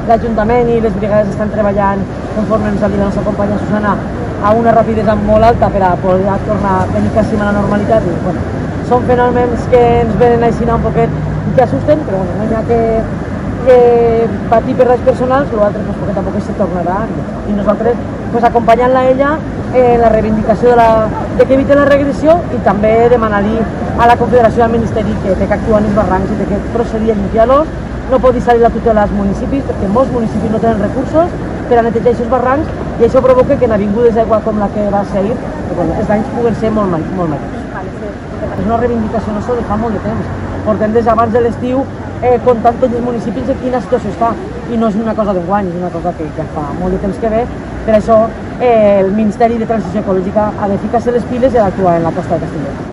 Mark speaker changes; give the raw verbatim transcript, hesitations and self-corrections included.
Speaker 1: l'Ajuntament i les brigades estan treballant, conforme ens ha dit la nostra companya Susana, a una rapidesa molt alta per a poder tornar a venir quasi a la normalitat. I, bueno, són fenòmens que ens venen així un poquet i que assusten, però bueno, no hi ha que, que patir per les personals, l'altre pues, perquè tampoc se tornarà. I nosaltres pues, acompanyant-la a ella en la reivindicació de, la, de que evite la regressió i també demanar-li a la Confederació del Ministeri que té que actuar en els barrancs i que procedir a limpiar-los. No pot deixar-hi la tutela als municipis perquè molts municipis no tenen recursos per a netejar aquests barrancs i això provoca que en avingudes d'aigua com la que va ser ahir bueno, els danys puguen ser molt, molt majors. És una reivindicació nostra de fa molt de temps. Portem des abans de l'estiu eh, comptant tots els municipis en quina situació està i no és una cosa d'enguany, és una cosa que ja fa molt de temps que ve. Per això eh, el Ministeri de Transició Ecològica ha de ficar-se les piles i ha d'actuar en la costa de Castelló.